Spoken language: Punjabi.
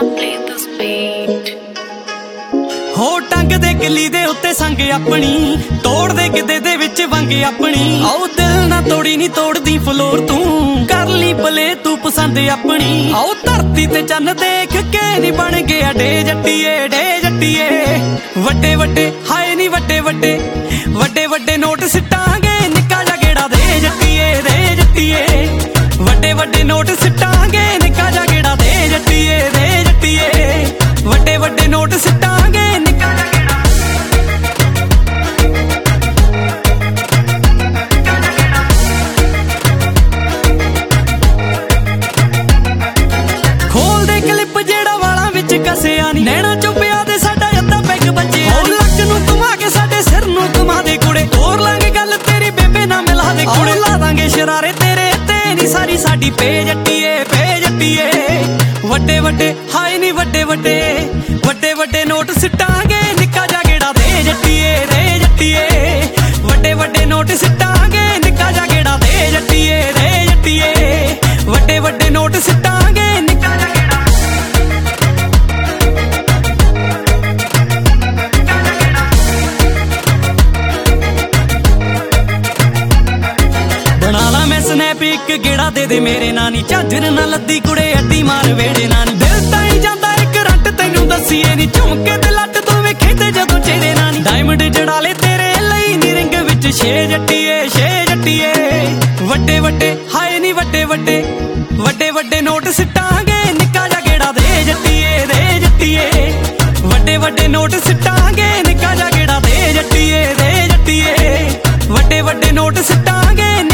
play this beat. ਹੋ ਟੰਗ ਦੇ ਕਿਲੀ ਦੇ ਉੱਤੇ ਸੰਗ ਆਪਣੀ ਤੋੜ ਦੇ ਕਿਤੇ ਦੇ ਵਿੱਚ ਵੰਗ ਆਪਣੀ ਆਓ ਦਿਲ ਨਾ ਤੋੜੀ ਨਹੀਂ ਤੋੜਦੀ ਫਲੋਰ ਤੂੰ ਕਰ ਲਈ ਭਲੇ ਤੂੰ ਪਸੰਦ ਆਪਣੀ ਆਓ ਧਰਤੀ ਤੇ ਚੰਨ ਦੇਖ ਕੇ ਨਹੀਂ ਬਣ ਗਿਆ ਡੇ ਜੱਟੀਏ ਵੱਡੇ ਵੱਡੇ ਹਾਏ ਨਹੀਂ ਵੱਡੇ ਵੱਡੇ ਵੱਡੇ ਵੱਡੇ ਨੋਟ ਸਿੱਟਾਂਗੇ ਨਿੱਕਾ ਜਿਹਾ ਗੇੜਾ ਦੇ ਜੱਟੀਏ ਵੱਡੇ ਵੱਡੇ ਨੋਟ ਸਿੱਟਾਂਗੇ ਨਿੱਕਾ ਜਿਹਾ ਗੇੜਾ ਦੇ ਜੱਟੀਏ ਵੱਡੇ ਵੱਡੇ ਨੋਟ ਸਿੱਟਾਂਗੇ ਨਿੱਕਾ ਜਿਹਾ ਗੇੜਾ ਖੋਲ ਦੇ ਕਲਿੱਪ ਜਿਹੜਾ ਵਾਲਾਂ ਵਿੱਚ ਕੱਸਿਆ ਨੀ ਨੈਣਾ ਚੁੱਪਿਆ ਦੇ ਸਾਡਾ ਅੱਧਾ ਪੈਗ ਬੱਚਿਆ ਉਹ ਲੱਕ ਨੂੰ ਘੁਮਾ ਕੇ ਸਾਡੇ ਸਿਰ ਨੂੰ ਘੁਮਾ ਦੇ ਕੁੜੇ ਤੋਰ ਲਾਂਗੇ ਗੱਲ ਤੇਰੀ ਬੇਬੇ ਨਾਲ ਮਿਲਾ ਦੇ ਕੁੜੇ ਲਾ ਦਾਂਗੇ ਸ਼ਰਾਰੇ ਤੇਰੇ ਤੇ ਨੀ ਸਾਰੀ ਸਾਡੀ ਪੇ ਜੱਟੀਏ ਵੱਡੇ ਵੱਡੇ ਹਾਏ ਨੀ ਵੱਡੇ ਵੱਡੇ ਨੋਟ ਸਿੱਟਾਂਗੇ ਨਿੱਕਾ ਜਿਹਾ ਗੇੜਾ ਦੇ ਜੱਟੀਏ ਵੱਡੇ ਵੱਡੇ ਨੋਟ ਸਿੱਟਾਂਗੇ ਨਿੱਕਾ ਜਿਹਾ ਗੇੜਾ ਦੇ ਜੱਟੀਏ ਵੱਡੇ ਵੱਡੇ ਨੋਟ ਸਿੱਟਾਂਗੇ ਨਿੱਕਾ ਜਿਹਾ ਗੇੜਾ ਬਣਾ ਲਾ ਮੈਂ ਸਨੈਪ ਇੱਕ ਗੇੜਾ ਦੇ ਮੇਰੇ ਨਾਨੀ ਝਾਂਜਰ ਨਾ ਲੱਦੀ ਕੁੜੇ ਅੱਡੀ ਮਾਰ ਵੇੜੇ ਨਾਨੀ ਦਿਲ ਤਾਂ ਹੀ ਜਾਂਦਾ ਇੱਕ ਰੱਟ ਤੈਨੂੰ ਦੱਸੀਏ ਨੀ ਝੁਮਕੇ ਤੇ ਲੱਟ ਤੂੰ ਵੇਖੇ ਤੇ ਜਦੋਂ ਚਿਹਰੇ ਨਾਨੀ ਡਾਇਮੰਡ ਜੜਾ ਲੈ ਤੇਰੇ ਲਈ ਨੀ ਰਿੰਗ ਵਿੱਚ ਛੇ ਜੱਟੀਏ ਵੱਡੇ ਵੱਡੇ ਹਾਏ ਨੀ ਵੱਡੇ ਵੱਡੇ ਨੋਟ ਸਿੱਟਾਂਗੇ ਨਿੱਕਾ ਜਿਹਾ ਗੇੜਾ ਦੇ ਜੱਟੀਏ ਵੱਡੇ ਵੱਡੇ ਨੋਟ ਸਿੱਟਾਂਗੇ ਨਿੱਕਾ ਜਿਹਾ ਗੇੜਾ ਦੇ ਜੱਟੀਏ ਵੱਡੇ ਵੱਡੇ ਨੋਟ ਸਿੱਟਾਂਗੇ